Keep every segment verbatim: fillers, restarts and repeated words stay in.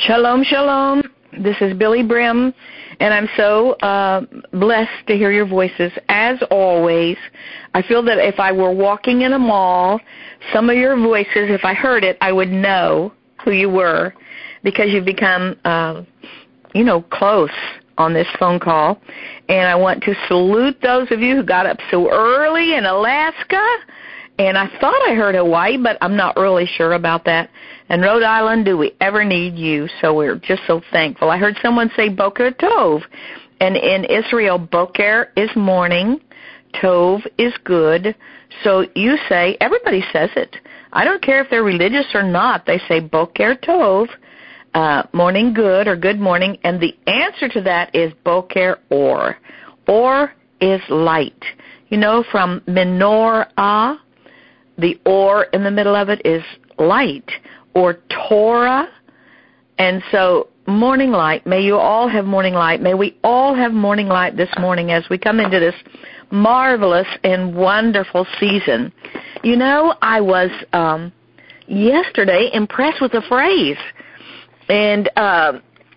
Shalom, shalom. This is Billy Brim, and I'm so uh, blessed to hear your voices. As always, I feel that if I were walking in a mall, some of your voices, if I heard it, I would know who you were because you've become, uh, you know, close on this phone call. And I want to salute those of you who got up so early in Alaska. And I thought I heard Hawaii, but I'm not really sure about that. And Rhode Island, do we ever need you? So we're just so thankful. I heard someone say Boker Tov. And in Israel, Boker is morning, Tov is good. So you say, everybody says it. I don't care if they're religious or not. They say Boker Tov, uh, morning good or good morning. And the answer to that is Boker Or. Or is light. You know, from menorah, the or in the middle of it is light, or Torah. And so morning light, may you all have morning light. May we all have morning light this morning as we come into this marvelous and wonderful season. You know, I was um, yesterday impressed with a phrase. And uh,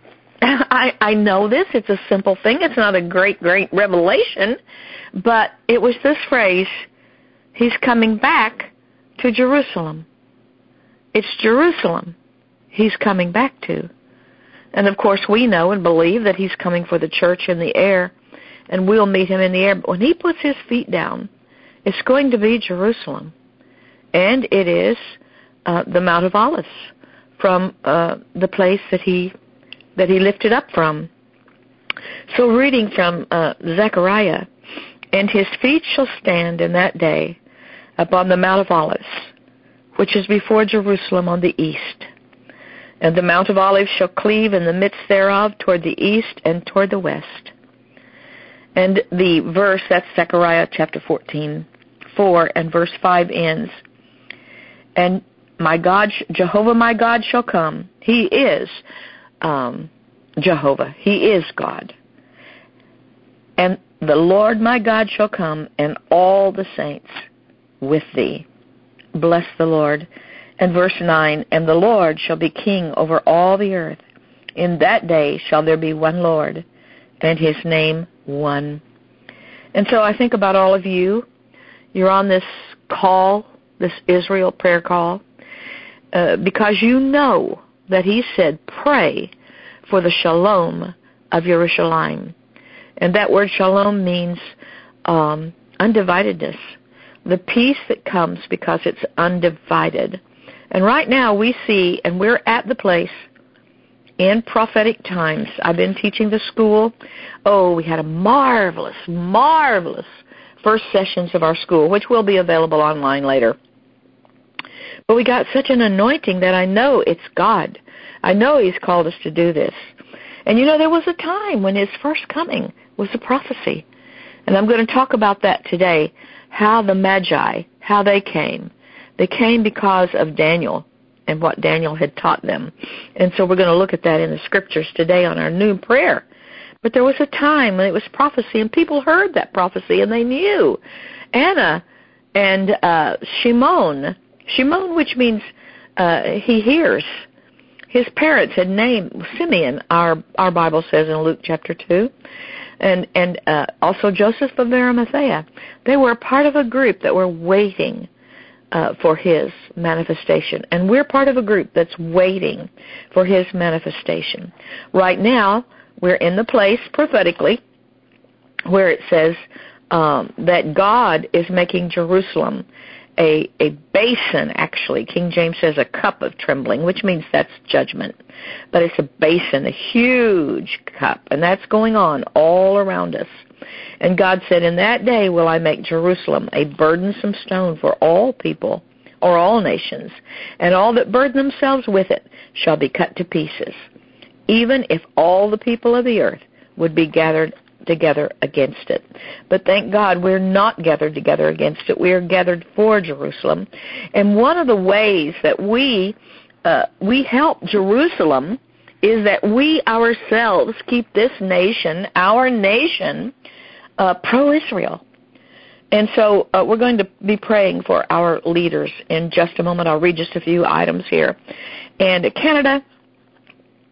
I, I know this. It's a simple thing. It's not a great, great revelation. But it was this phrase, he's coming back to Jerusalem. It's Jerusalem he's coming back to. And, of course, we know and believe that he's coming for the church in the air, and we'll meet him in the air. But when he puts his feet down, it's going to be Jerusalem. And it is uh, the Mount of Olives, from uh, the place that he that he lifted up from. So reading from uh, Zechariah, and his feet shall stand in that day upon the Mount of Olives, which is before Jerusalem on the east. And the Mount of Olives shall cleave in the midst thereof toward the east and toward the west. And the verse, that's Zechariah chapter fourteen, four, and verse five ends. And my God, Jehovah my God shall come. He is um, Jehovah. He is God. And the Lord my God shall come, and all the saints with thee. Bless the Lord. And verse nine, and the Lord shall be king over all the earth. In that day shall there be one Lord, and his name one. And so I think about all of you. You're on this call, this Israel prayer call, uh, because you know that he said, pray for the shalom of Jerusalem. And that word shalom means um, undividedness, the peace that comes because it's undivided. And right now we see, and we're at the place in prophetic times. I've been teaching the school. Oh, we had a marvelous, marvelous first sessions of our school, which will be available online later. But we got such an anointing that I know it's God. I know he's called us to do this. And you know, there was a time when his first coming was a prophecy. And I'm going to talk about that today, how the Magi, how they came. They came because of Daniel and what Daniel had taught them. And so we're going to look at that in the scriptures today on our noon prayer. But there was a time when it was prophecy, and people heard that prophecy, and they knew. Anna and uh, Shimon, Shimon, which means uh, he hears. His parents had named Simeon, our our Bible says in Luke chapter two, and and uh, also Joseph of Arimathea. They were a part of a group that were waiting uh, for his manifestation, and we're part of a group that's waiting for his manifestation. Right now, we're in the place prophetically where it says um, that God is making Jerusalem A, a basin, actually. King James says a cup of trembling, which means that's judgment. But it's a basin, a huge cup, and that's going on all around us. And God said, in that day will I make Jerusalem a burdensome stone for all people, or all nations, and all that burden themselves with it shall be cut to pieces, even if all the people of the earth would be gathered together against it. But thank God we're not gathered together against it. We are gathered for Jerusalem. And one of the ways that we uh, we help Jerusalem is that we ourselves keep this nation, our nation, uh, pro-Israel. And so uh, we're going to be praying for our leaders in just a moment. I'll read just a few items here. And Canada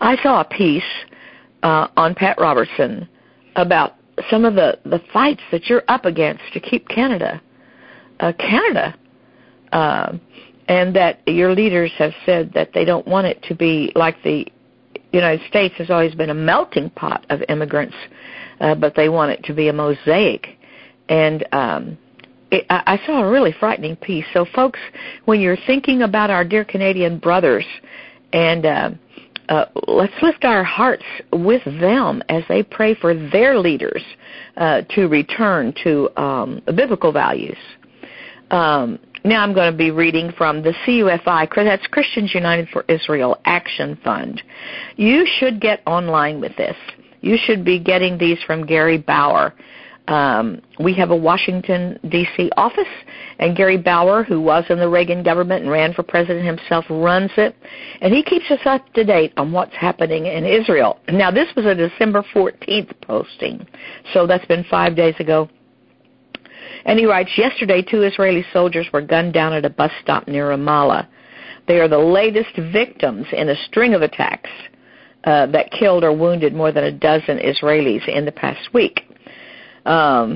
I saw a piece uh, on Pat Robertson about some of the, the fights that you're up against to keep Canada, uh, Canada, uh, and that your leaders have said that they don't want it to be like the United States has always been a melting pot of immigrants, uh, but they want it to be a mosaic. And um, it, I, I saw a really frightening piece. So, folks, when you're thinking about our dear Canadian brothers, and uh, uh, let's lift our hearts with them as they pray for their leaders uh, to return to um, biblical values. Um, now I'm going to be reading from the C U F I, that's Christians United for Israel Action Fund. You should get online with this. You should be getting these from Gary Bauer. Um, we have a Washington, D C office, and Gary Bauer, who was in the Reagan government and ran for president himself, runs it, and he keeps us up to date on what's happening in Israel. Now, this was a December fourteenth posting, so that's been five days ago. And he writes, yesterday, two Israeli soldiers were gunned down at a bus stop near Ramallah. They are the latest victims in a string of attacks uh, that killed or wounded more than a dozen Israelis in the past week. Um,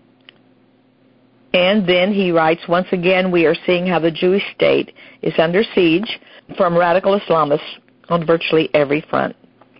and then he writes, once again, we are seeing how the Jewish state is under siege from radical Islamists on virtually every front.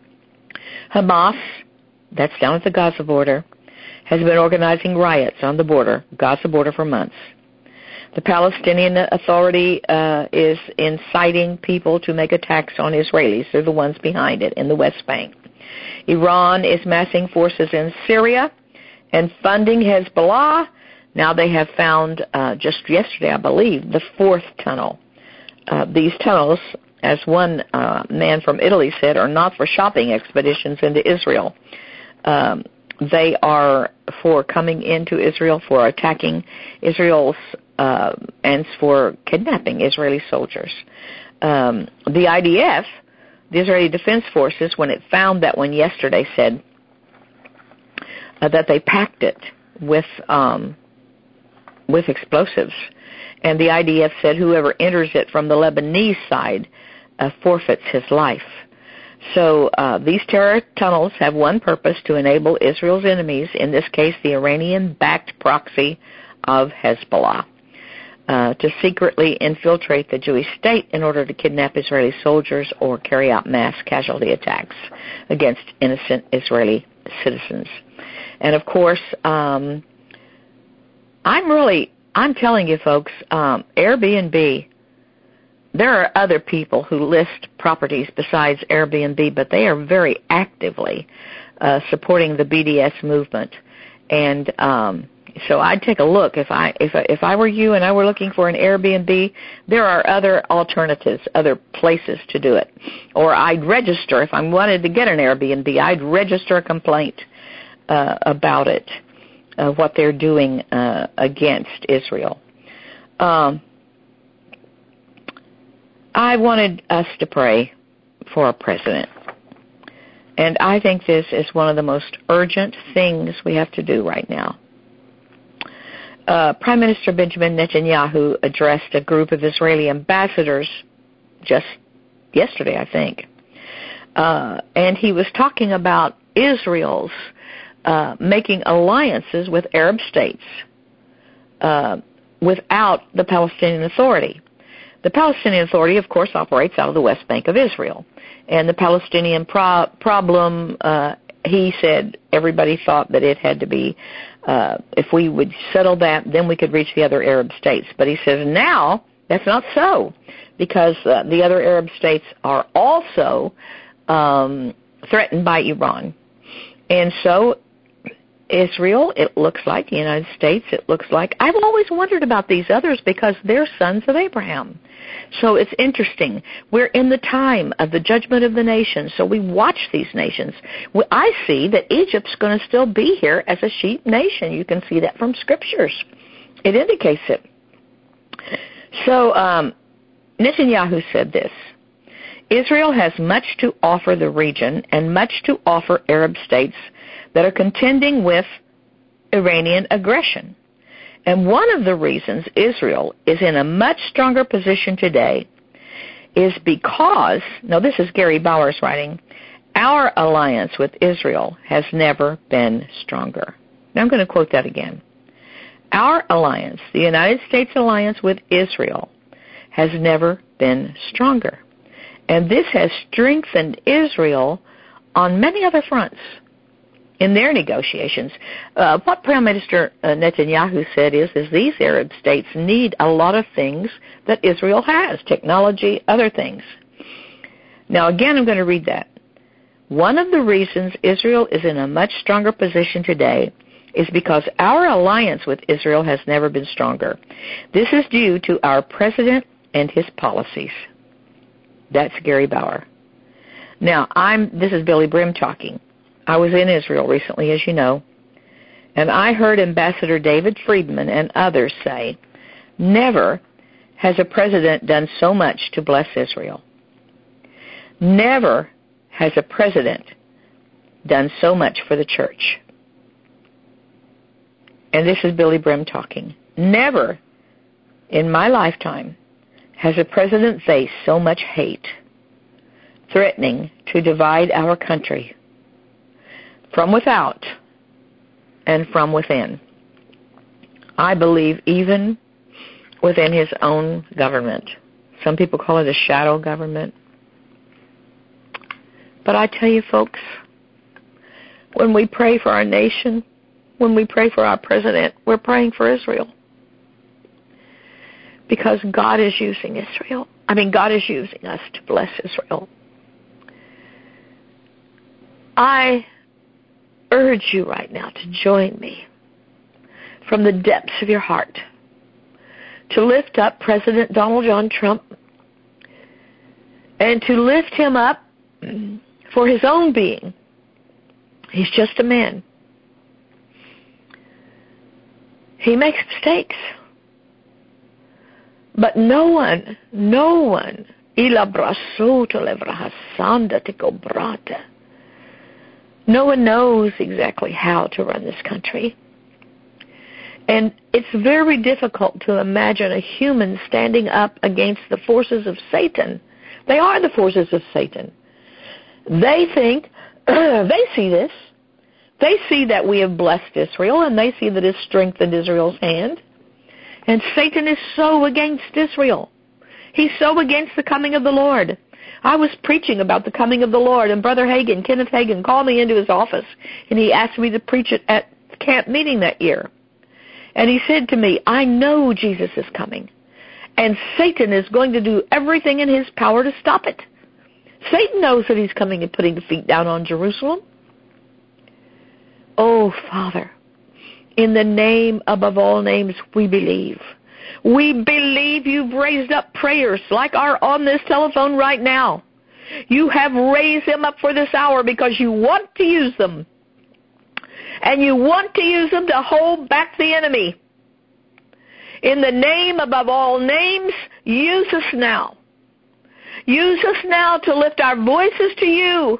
Hamas, that's down at the Gaza border, has been organizing riots on the border, Gaza border, for months. The Palestinian Authority uh, is inciting people to make attacks on Israelis. They're the ones behind it in the West Bank. Iran is massing forces in Syria and funding Hezbollah. Now they have found, uh, just yesterday, I believe, the fourth tunnel. Uh, these tunnels, as one uh, man from Italy said, are not for shopping expeditions into Israel. Um, they are for coming into Israel, for attacking Israel's, uh, and for kidnapping Israeli soldiers. Um, the I D F, the Israeli Defense Forces, when it found that one yesterday, said uh, that they packed it with um, with explosives. And the I D F said whoever enters it from the Lebanese side uh, forfeits his life. So uh, these terror tunnels have one purpose: to enable Israel's enemies, in this case the Iranian-backed proxy of Hezbollah, uh, to secretly infiltrate the Jewish state in order to kidnap Israeli soldiers or carry out mass casualty attacks against innocent Israeli citizens. And, of course, um, I'm really, I'm telling you, folks, um, Airbnb, there are other people who list properties besides Airbnb, but they are very actively uh, supporting the B D S movement. And um, so I'd take a look. If I if I, if I were you and I were looking for an Airbnb, there are other alternatives, other places to do it. Or I'd register. If I wanted to get an Airbnb, I'd register a complaint uh, about it, uh, what they're doing uh, against Israel. Um I wanted us to pray for our president. And I think this is one of the most urgent things we have to do right now. Uh, Prime Minister Benjamin Netanyahu addressed a group of Israeli ambassadors just yesterday, I think. Uh, and he was talking about Israel's uh, making alliances with Arab states uh, without the Palestinian Authority. The Palestinian Authority, of course, operates out of the West Bank of Israel. And the Palestinian pro- problem, uh, he said, everybody thought that it had to be, uh, if we would settle that, then we could reach the other Arab states. But he says now that's not so, because uh, the other Arab states are also um, threatened by Iran. And so Israel, it looks like, the United States, it looks like, I've always wondered about these others because they're sons of Abraham. So it's interesting. We're in the time of the judgment of the nations, so we watch these nations. I see that Egypt's going to still be here as a sheep nation. You can see that from scriptures. It indicates it. So um, Netanyahu said this: Israel has much to offer the region and much to offer Arab states that are contending with Iranian aggression. And one of the reasons Israel is in a much stronger position today is because, now this is Gary Bauer's writing, our alliance with Israel has never been stronger. Now I'm going to quote that again. Our alliance, the United States alliance with Israel, has never been stronger. And this has strengthened Israel on many other fronts in their negotiations. Uh, what Prime Minister uh, Netanyahu said is, is these Arab states need a lot of things that Israel has, technology, other things. Now, again, I'm going to read that. One of the reasons Israel is in a much stronger position today is because our alliance with Israel has never been stronger. This is due to our president and his policies. That's Gary Bauer. Now, I'm. This is Billy Brim talking. I was in Israel recently, as you know, and I heard Ambassador David Friedman and others say, never has a president done so much to bless Israel. Never has a president done so much for the church. And this is Billy Brim talking. Never in my lifetime has a president faced so much hate, threatening to divide our country from without and from within. I believe even within his own government. Some people call it a shadow government. But I tell you, folks, when we pray for our nation, when we pray for our president, we're praying for Israel. Because God is using Israel. I mean, God is using us to bless Israel. I urge you right now to join me from the depths of your heart to lift up President Donald John Trump and to lift him up for his own being. He's just a man. He makes mistakes. But no one, no one, no one knows exactly how to run this country. And it's very difficult to imagine a human standing up against the forces of Satan. They are the forces of Satan. They think, they see this. They see that we have blessed Israel, and they see that it's strengthened Israel's hand. And Satan is so against Israel. He's so against the coming of the Lord. I was preaching about the coming of the Lord, and Brother Hagin, Kenneth Hagin, called me into his office, and he asked me to preach it at camp meeting that year. And he said to me, I know Jesus is coming, and Satan is going to do everything in his power to stop it. Satan knows that he's coming and putting the feet down on Jerusalem. Oh, Father, in the name above all names, we believe. We believe you've raised up prayers like are on this telephone right now. You have raised them up for this hour because you want to use them. And you want to use them to hold back the enemy. In the name above all names, use us now. Use us now to lift our voices to you.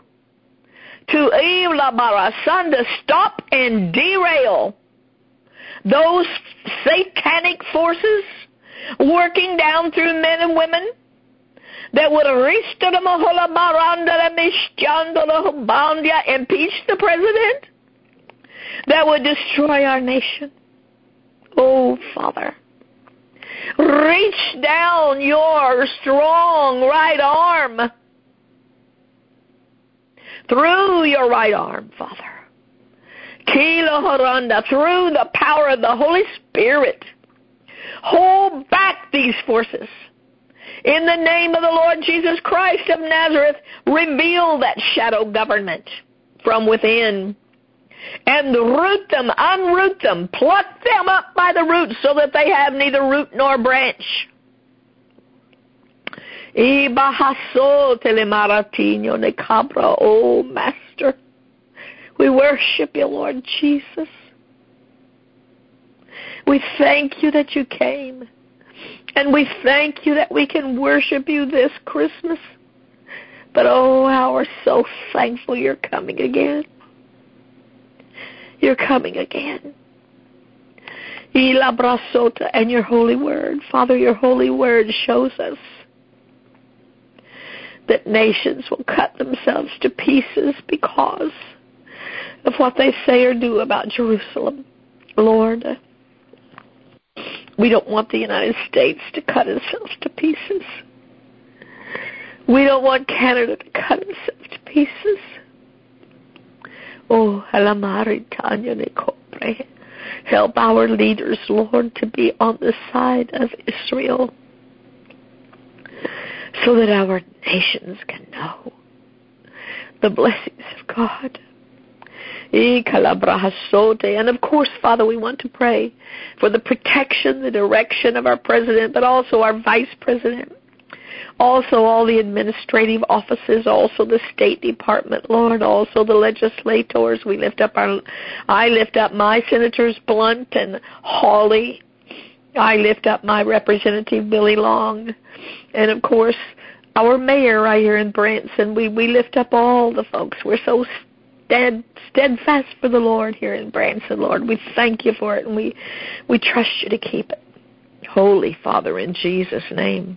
To stop and derail those satanic forces working down through men and women that would impeach the president, that would destroy our nation. Oh, Father, reach down your strong right arm, through your right arm, Father, through the power of the Holy Spirit, hold back these forces. In the name of the Lord Jesus Christ of Nazareth, reveal that shadow government from within and root them, unroot them, pluck them up by the roots so that they have neither root nor branch. Oh, Master, we worship you, Lord Jesus. We thank you that you came. And we thank you that we can worship you this Christmas. But oh, how we're so thankful you're coming again. You're coming again. And your holy word, Father, your holy word shows us. that nations will cut themselves to pieces because of what they say or do about Jerusalem. Lord, we don't want the United States to cut itself to pieces. We don't want Canada to cut itself to pieces. Oh, help our leaders, Lord, to be on the side of Israel so that our nations can know the blessings of God. And of course, Father, we want to pray for the protection, the direction of our president, but also our vice president, also all the administrative offices, also the State Department, Lord, also the legislators. We lift up our, I lift up my Senators Blunt and Hawley. I lift up my Representative Billy Long. And of course, our mayor right here in Branson. We, we lift up all the folks. We're so stead, steadfast for the Lord here in Branson, Lord. We thank you for it, and we, we trust you to keep it. Holy Father, in Jesus' name.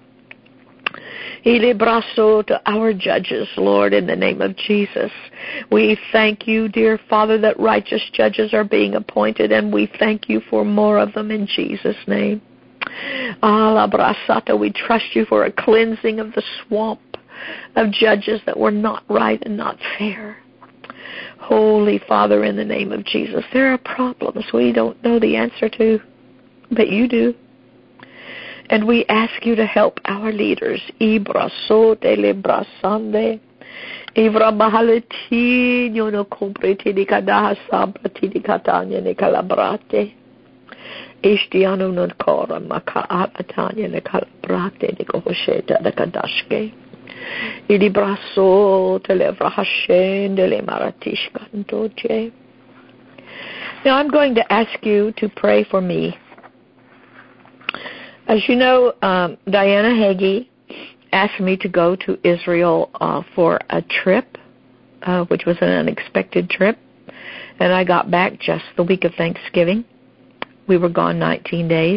To our judges, Lord, in the name of Jesus. We thank you, dear Father, that righteous judges are being appointed, and we thank you for more of them in Jesus' name. We trust you for a cleansing of the swamp of judges that were not right and not fair. Holy Father, in the name of Jesus, there are problems we don't know the answer to, but you do. And we ask you to help our leaders. Ibraso telebrasande. Ivra bahaleti nyono compreti di kadaha sabrati di katanya ne calabrate. Ishtiano non cora maka atanya ne calabrate di kohosheta de kadashke. Idibraso televra hashen de le maratish kantoche. Now I'm going to ask you to pray for me. As you know, um, Diana Hagee asked me to go to Israel uh, for a trip, uh, which was an unexpected trip, and I got back just the week of Thanksgiving. We were gone nineteen days.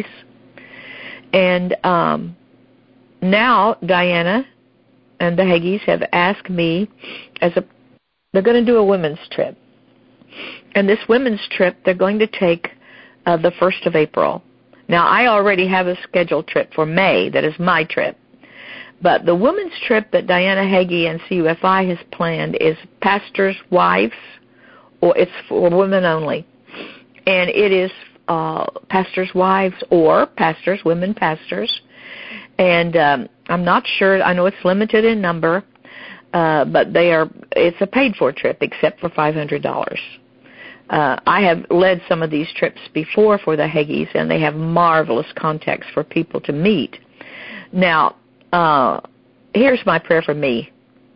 And um, now Diana and the Hagees have asked me, as a, they're going to do a women's trip. And this women's trip, they're going to take uh, the first of April. Now, I already have a scheduled trip for May that is my trip. But the women's trip that Diana Hagee and C U F I has planned is pastors' wives, or it's for women only. And it is uh, pastors' wives or pastors, women pastors. And um, I'm not sure. I know it's limited in number, uh, but they are. It's a paid-for trip except for five hundred dollars. Uh, I have led some of these trips before for the Hagees, and they have marvelous contacts for people to meet. Now, uh, here's my prayer for me.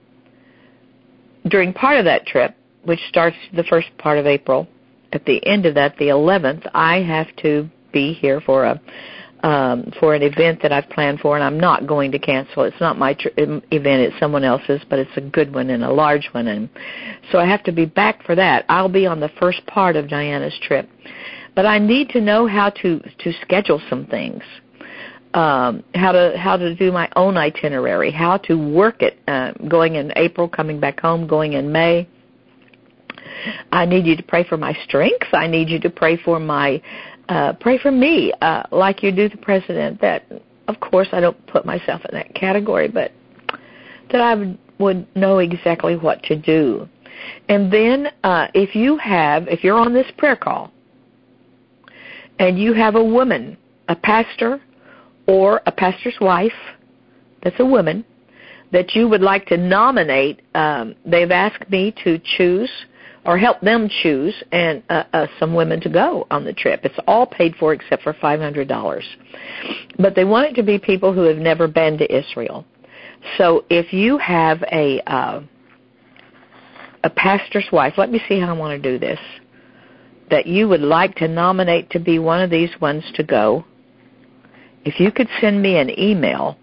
During part of that trip, which starts the first part of April, at the end of that, the eleventh, I have to be here for a um, for an event that I've planned for, and I'm not going to cancel. It's not my tr- event, it's someone else's, but it's a good one and a large one, and so I have to be back for that. I'll be on the first part of Diana's trip, but I need to know how to, to schedule some things, um, how to how to do my own itinerary, how to work it, uh, going in April, coming back home, going in May. I need you to pray for my strength. I need you to pray for my Uh, pray for me, uh, like you do the president, that, of course, I don't put myself in that category, but that I would, would know exactly what to do. And then uh, if you have, if you're on this prayer call, and you have a woman, a pastor, or a pastor's wife, that's a woman, that you would like to nominate, um, they've asked me to choose or help them choose and uh, uh, some women to go on the trip. It's all paid for except for five hundred dollars. But they want it to be people who have never been to Israel. So if you have a uh, a pastor's wife, let me see how I want to do this, that you would like to nominate to be one of these ones to go, if you could send me an email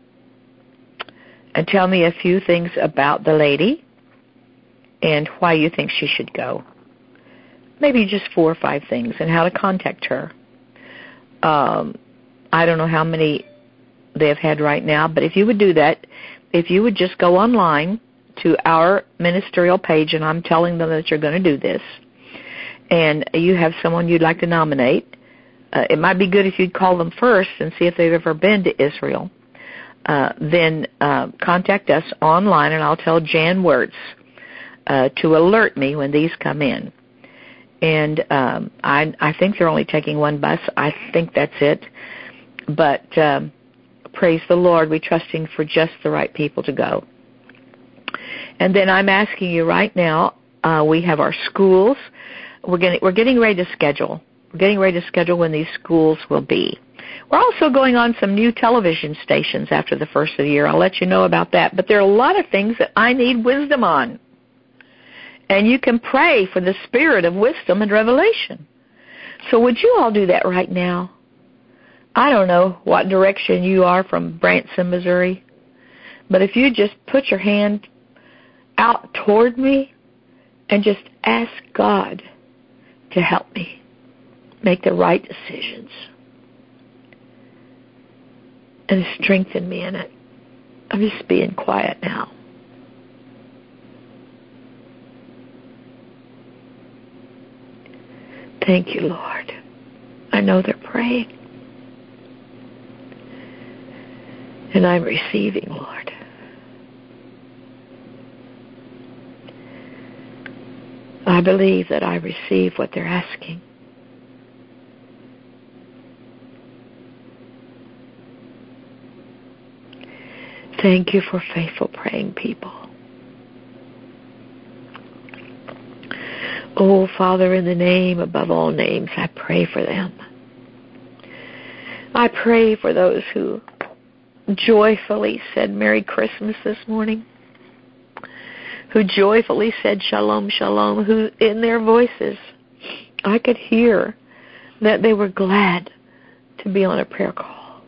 and tell me a few things about the lady and why you think she should go. Maybe just four or five things, and how to contact her. Um, I don't know how many they have had right now, but if you would do that, if you would just go online to our ministerial page, and I'm telling them that you're going to do this, and you have someone you'd like to nominate, uh, it might be good if you'd call them first and see if they've ever been to Israel. Uh, then uh, contact us online, and I'll tell Jan Wirtz uh, to alert me when these come in. And um, I, I think they're only taking one bus. I think that's it. But um, praise the Lord, we're trusting for just the right people to go. And then I'm asking you right now, uh, we have our schools. We're getting, we're getting ready to schedule. We're getting ready to schedule when these schools will be. We're also going on some new television stations after the first of the year. I'll let you know about that. But there are a lot of things that I need wisdom on. And you can pray for the spirit of wisdom and revelation. So would you all do that right now? I don't know what direction you are from Branson, Missouri, but if you just put your hand out toward me and just ask God to help me make the right decisions and strengthen me in it. I'm just being quiet now. Thank you, Lord. I know they're praying. And I'm receiving, Lord. I believe that I receive what they're asking. Thank you for faithful praying people. Oh, Father, in the name above all names, I pray for them. I pray for those who joyfully said Merry Christmas this morning, who joyfully said Shalom, Shalom, who in their voices I could hear that they were glad to be on a prayer call.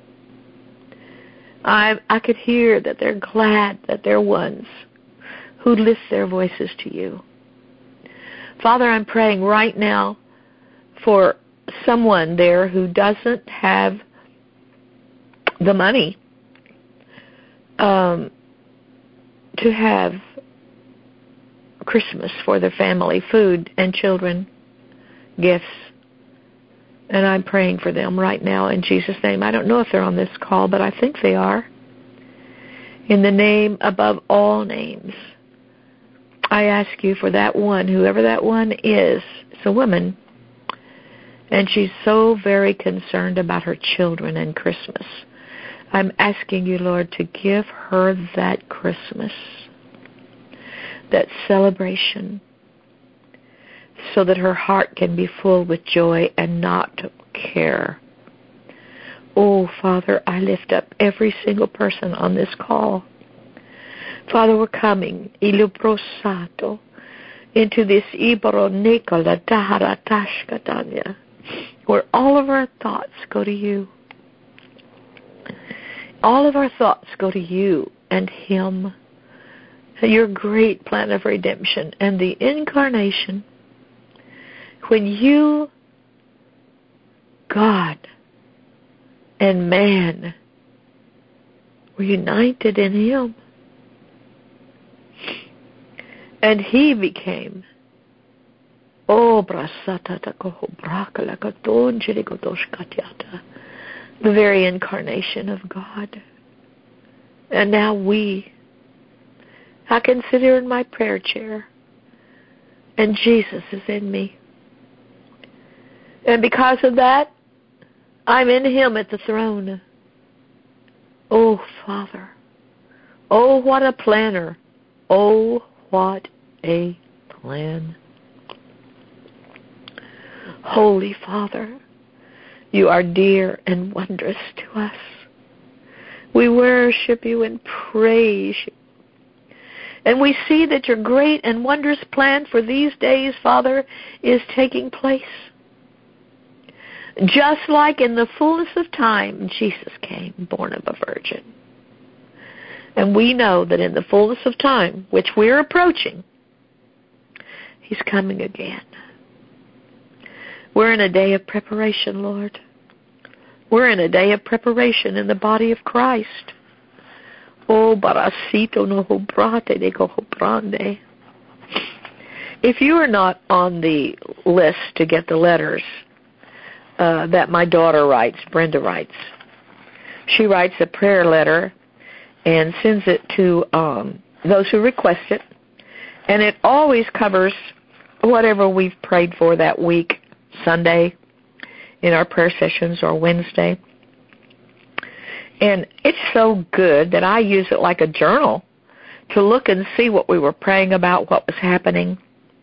I I could hear that they're glad that they're ones who lift their voices to you. Father, I'm praying right now for someone there who doesn't have the money um, to have Christmas for their family, food and children, gifts. And I'm praying for them right now in Jesus' name. I don't know if they're on this call, but I think they are. In the name above all names, I ask you for that one, whoever that one is. It's a woman, and she's so very concerned about her children and Christmas. I'm asking you, Lord, to give her that Christmas, that celebration, so that her heart can be full with joy and not care. Oh, Father, I lift up every single person on this call. Father, we're coming, iluprosato, into this ibaronikola daharatashkatanya, where all of our thoughts go to you. All of our thoughts go to you and Him, and your great plan of redemption and the incarnation. When you, God, and man were united in Him, and He became, oh, the very incarnation of God. And now we, I can sit here in my prayer chair, and Jesus is in me. And because of that, I'm in Him at the throne. Oh, Father. Oh, what a planner. Oh, what a plan. Holy Father, you are dear and wondrous to us. We worship you and praise you. And we see that your great and wondrous plan for these days, Father, is taking place. Just like in the fullness of time, Jesus came, born of a virgin. And we know that in the fullness of time, which we're approaching, He's coming again. We're in a day of preparation, Lord. We're in a day of preparation in the body of Christ. Oh, barasito no hobrate de hobrande. If you are not on the list to get the letters uh, that my daughter writes, Brenda writes, she writes a prayer letter and sends it to um, those who request it, and it always covers whatever we've prayed for that week, Sunday, in our prayer sessions, or Wednesday. And it's so good that I use it like a journal to look and see what we were praying about, what was happening.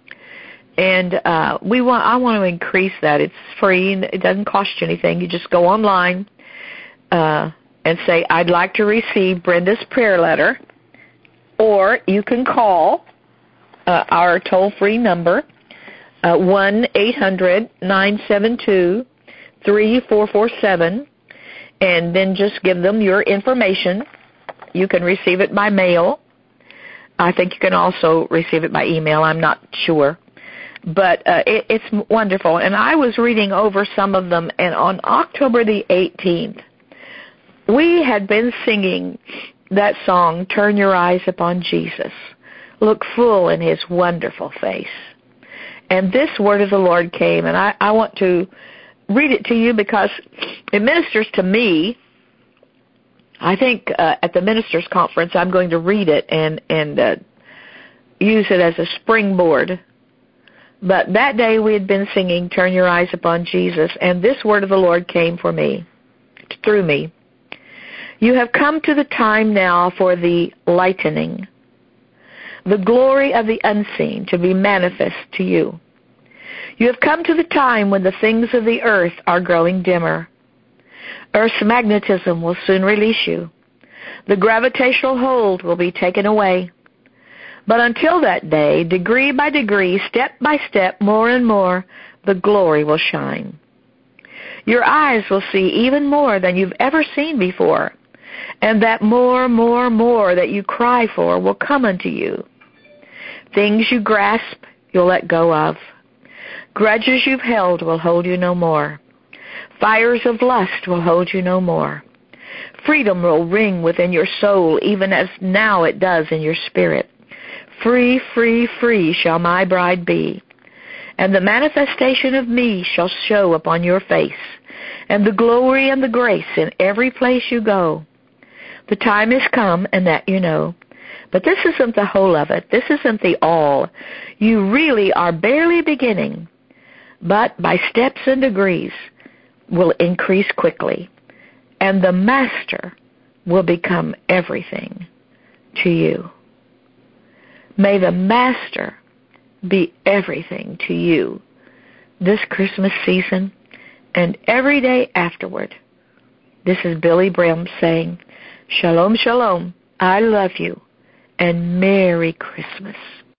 And uh, we want I want to increase that. It's free, and it doesn't cost you anything. You just go online uh, and say, I'd like to receive Brenda's prayer letter, or you can call uh, our toll-free number, uh, one eight hundred nine seven two three four four seven, and then just give them your information. You can receive it by mail. I think you can also receive it by email. I'm not sure. But uh, it, it's wonderful. And I was reading over some of them, and on October the eighteenth, we had been singing that song, Turn Your Eyes Upon Jesus. Look full in His wonderful face. And this word of the Lord came, and I, I want to read it to you because it ministers to me. I think uh, at the ministers' conference I'm going to read it and, and uh, use it as a springboard. But that day we had been singing, Turn Your Eyes Upon Jesus, and this word of the Lord came for me, through me. You have come to the time now for the lightening, the glory of the unseen to be manifest to you. You have come to the time when the things of the earth are growing dimmer. Earth's magnetism will soon release you. The gravitational hold will be taken away. But until that day, degree by degree, step by step, more and more, the glory will shine. Your eyes will see even more than you've ever seen before, and that more, more, more that you cry for will come unto you. Things you grasp, you'll let go of. Grudges you've held will hold you no more. Fires of lust will hold you no more. Freedom will ring within your soul, even as now it does in your spirit. Free, free, free shall my bride be, and the manifestation of me shall show upon your face, and the glory and the grace in every place you go. The time has come, and that you know. But this isn't the whole of it. This isn't the all. You really are barely beginning, but by steps and degrees will increase quickly, and the Master will become everything to you. May the Master be everything to you this Christmas season and every day afterward. This is Billy Brim saying, Shalom, shalom, I love you, and Merry Christmas.